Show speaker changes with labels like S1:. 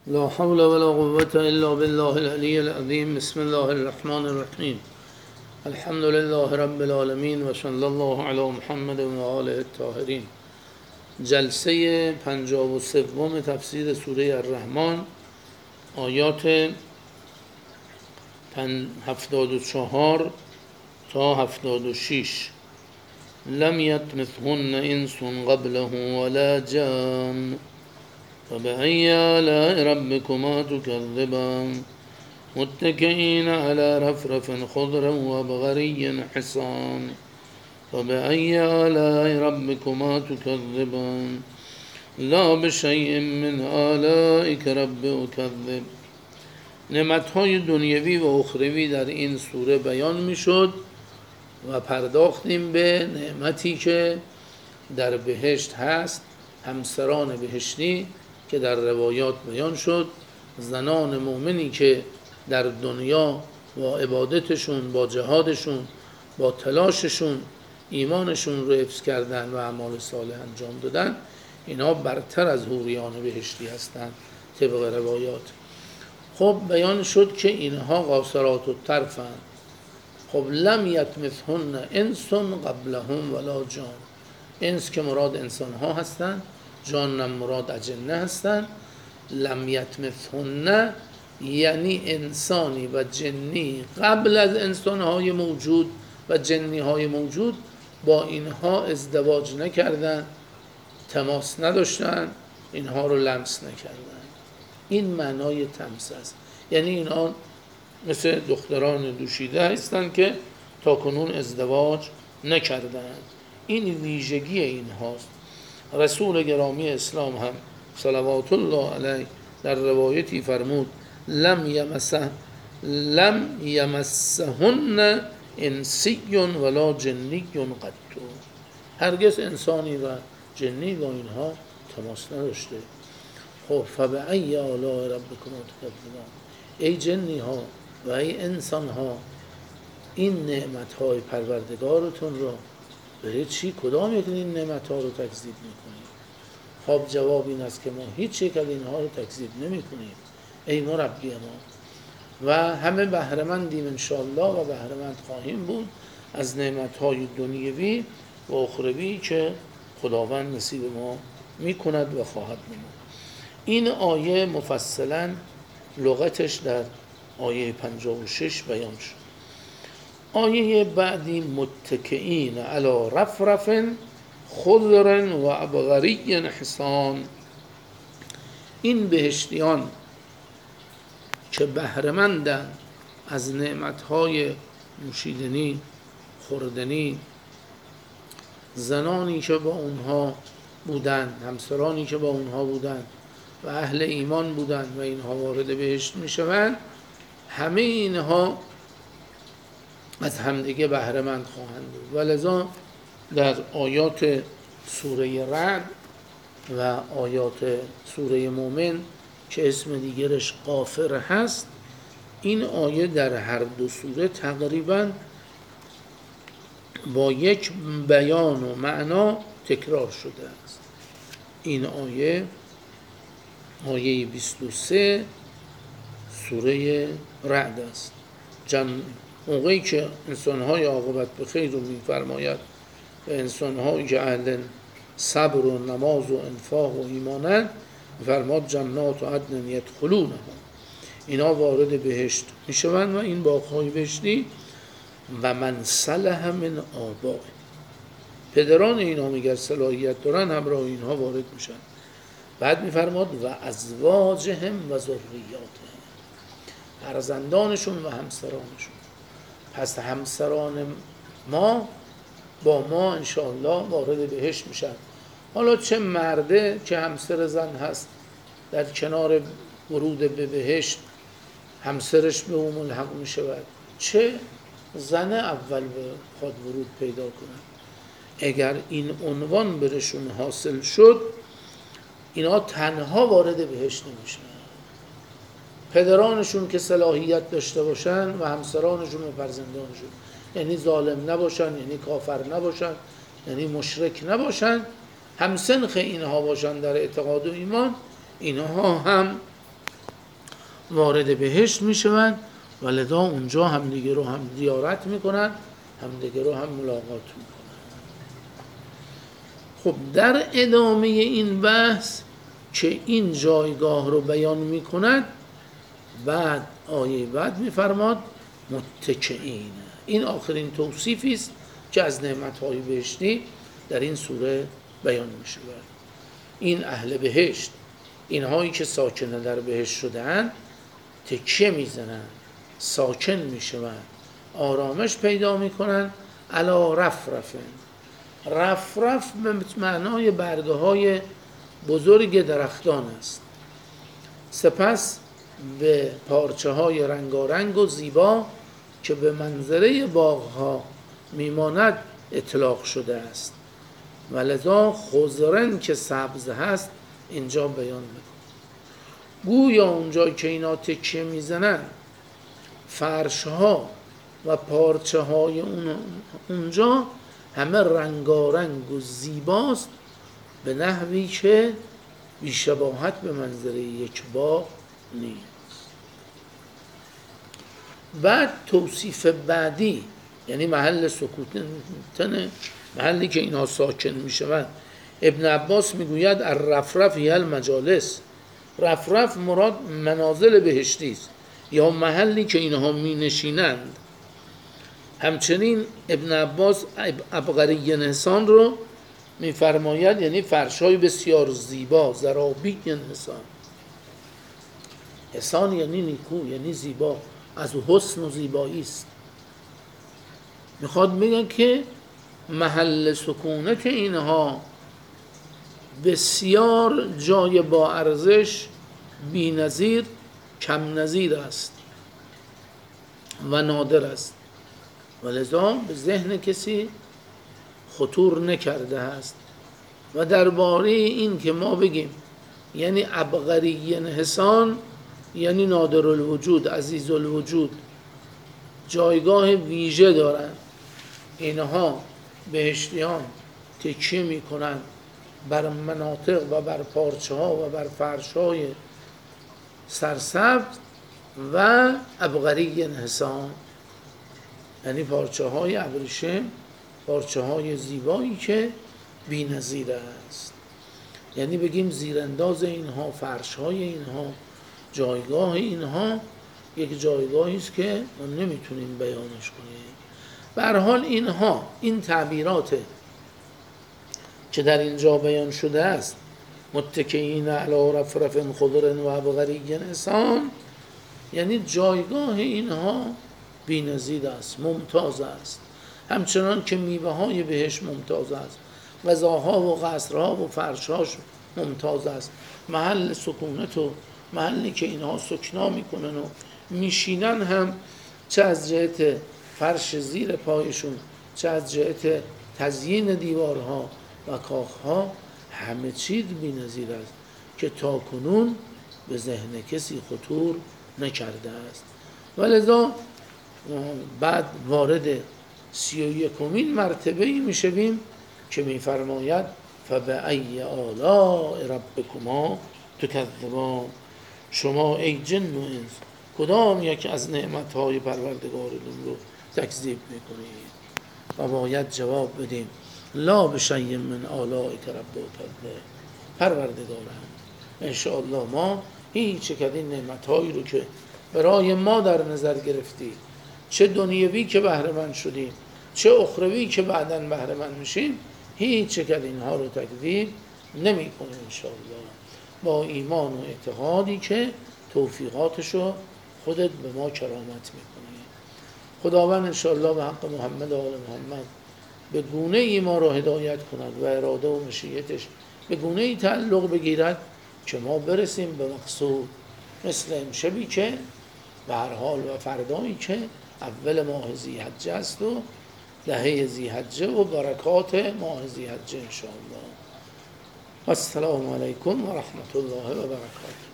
S1: لا حول ولا قوة إلا بالله العلي العظيم. بسم الله الرحمن الرحیم. الحمد لله رب العالمین و صلی الله علی محمد و آله الطاهرین. جلسه 53 تفسیر سوره الرحمن، آیات 74 تا 76. لم یطمثهن انس قبلهم ولا جان فبأي آلاء ربكما تكذبان متكئين على رفرف خضر وابغري حصان فبأي آلاء ربكما تكذبان لا بشيء من آلائك رب أكذب. نعمتهای دنیوی و اخروی در این سوره بیان می شد و پرداختیم به نعمتی که در بهشت هست، همسران بهشتی که در روایات بیان شد، زنان مؤمنی که در دنیا با عبادتشون، با جهادشون، با تلاششون ایمانشون رو حفظ کردن و اعمال صالح انجام دادن، اینا برتر از حوریان بهشتی هستند طبق روایات. خب بیان شد که اینها قاصرات الطرفند. خب لم یطمثهن انس قبلهم ولا جان. انس که مراد انسان ها هستند، جان مراد اجنه هستند. لم یطمثهن یعنی انسانی و جنی قبل از انسان های موجود و جنی های موجود با اینها ازدواج نکردن، تماس نداشتن، اینها رو لمس نکردن. این معنای تمس است. یعنی اینها مثل دختران دوشیده هستند که تا کنون ازدواج نکردند. این ویژگی این هاست. رسول گرامی اسلام هم صلوات الله علیه در روایتی فرمود لم یمسهن انسی ولا جنی قط. هرگز انسانی و جنی با اینها تماس نداشته. خب فبأی آلاء ربکما تکذبان. ای جنی ها و ای انسان ها، این نعمت های پروردگارتون را برای چی؟ کدام یک این نعمت ها رو تکذیب میکنید؟ خب جواب این است که ما هیچ یک از اینها رو تکذیب نمی کنیم ای مربی ما، و همه بهره‌مندیم انشاءالله و بهره‌مند خواهیم بود از نعمت های دنیوی و اخروی که خداوند نصیب ما میکند و خواهد نمود. این آیه مفصلا لغتش در آیه 56 بیان شد. آیه بعدی متکئین علی رفرف خضر و ابغری حصان. این بهشتیان که بهره‌مندند از نعمتهای نوشیدنی، خوردنی، زنانی که با اونها بودند، همسرانی که با اونها بودند و اهل ایمان بودند و اینها وارد بهشت میشوند، همه اینها از همدیگه بهره‌مند خواهند بود. ولذا در آیات سوره رعد و آیات سوره مومن که اسم دیگرش غافر هست، این آیه در هر دو سوره تقریبا با یک بیان و معنا تکرار شده است. این آیه 23 سوره رعد است. موقعی که انسان‌های عاقبت به خیر رو می‌فرماید و انسان‌هایی که اهل صبر و نماز و انفاق و ایمانند، فرماد جنات عدن یدخلونها، اینا وارد بهشت میشوند و این باغ‌های بهشتی و من صلح من آباء، پدران اینا میگر صلاحیت دارن همراه اینها وارد میشن. بعد میفرماد و ازواجهم و ذریاتهم، فرزندانشون و همسرانشون. پس همسران ما با ما انشاءالله وارد بهشت میشن. حالا چه مرده که همسر زن هست در کنار ورود به بهشت همسرش به اون ملحق میشود، چه زن اول به خود ورود پیدا کنه. اگر این عنوان برشون حاصل شد، اینا تنها وارد بهشت نمیشن. پدرانشون که صلاحیت داشته باشن و همسرانشون و فرزندانشون، یعنی ظالم نباشن، یعنی کافر نباشن، یعنی مشرک نباشن، همسنخ اینها باشن در اعتقاد و ایمان، اینها هم وارد بهشت میشوند و لذا اونجا همدیگه رو هم زیارت میکنن، همدیگه رو هم ملاقات میکنن. خب در ادامه این بحث که این جایگاه رو بیان میکند، بعد آیه بعد میفرماد متکئین. این آخرین توصیفی است که از نعمت‌های بهشتی در این سوره بیان میشه. این اهل بهشت، اینهایی که ساکن در بهشت شده‌اند، تکیه میزنند، ساکن میشوند، آرامش پیدا میکنن. علی رفرف، رفرف به معنای برگه های بزرگ درختان است. سپس به پارچه های رنگارنگ و زیبا که به منظره باغ ها میماند اطلاق شده است و لذا خضرن که سبز هست اینجا بیان میکنه. گویا اونجا که اینا تکیه میزنن، فرش ها و پارچه های اونجا همه رنگارنگ و زیباست به نحوی که بیشباهت به منظره یک باغ نیست. بعد توصیف بعدی، یعنی محل سکوتن، محلی که اینها ساکن میشوند. ابن عباس میگوید الرفرف هی المجالس، رفرف مراد منازل بهشتی است یا محلی که اینها می نشینند. همچنین ابن عباس عبقری انسان رو میفرماید، یعنی فرشای بسیار زیبا، زرابی انسان. انسان یعنی نیکو، یعنی زیبا، از حسن و زیبایی است. میخواد میگن که محل سکونت اینها بسیار جای با ارزش، بی نظیر، کم نظیر است و نادر است و لذا به ذهن کسی خطور نکرده است. و درباره این که ما بگیم یعنی عبقری انحسان، یعنی نادر الوجود، عزیز الوجود، جایگاه ویژه دارند. اینها بهشتیان تکیه می کنند بر مناطق و بر پارچه ها و بر فرش های سرسبز و عبقری انحسان، یعنی پارچه های ابریشم، پارچه های زیبایی که بی نظیر است. یعنی بگیم زیرانداز اینها، فرش های اینها، جایگاه اینها یک جایگاهی است که ما نمیتونیم بیانش کنیم. به هر حال اینها، این تعبیرات که در اینجا بیان شده است، متکئین علی رفرف خضر و عبقری انسان، یعنی جایگاه اینها بی‌نظیر است، ممتاز است، همچنان که میوه های بهش ممتاز است، غذاها و قصرها و فرشهاش ممتاز است. محل سکونت و محلی که اینها سکنا میکنن و میشینن هم، چه از جهت فرش زیر پایشون، چه از جهت تزیین دیوارها و کاخها، همه چیز بی‌نظیر است که تاکنون به ذهن کسی خطور نکرده است. ولذا بعد وارد 31مین مرتبه‌ای میشویم که میفرماید فبأی آلاء ربکما تکذبان. شما ای جن و انس کدام یک از نعمت‌های پروردگارتون رو تکذیب میکنید؟ و باید جواب بدیم لا بشیء من آلائک ربک پروردگارم، انشاءالله ما هیچ یک از این نعمت‌هایی رو که برای ما در نظر گرفتی، چه دنیوی که بهره مند شدیم، چه اخروی که بعداً بهره مند میشیم، هیچ یک از اینها رو تکذیب نمی کنیم انشاءالله، با ایمان و اعتقادی که توفیقاتشو خودت به ما کرامت میکنی. خداوند انشاءالله به حق محمد و آل محمد به گونه ای ما رو هدایت کند و اراده و مشیتش به گونه ای تعلق بگیرد که ما برسیم به مقصود، مثل امشبی که به هر حال و فردایی که اول ماه ذی‌حجه است و دهه ذی‌حجه و برکات ماه ذی‌حجه انشاءالله. السلام علیکم و رحمت الله و برکاته.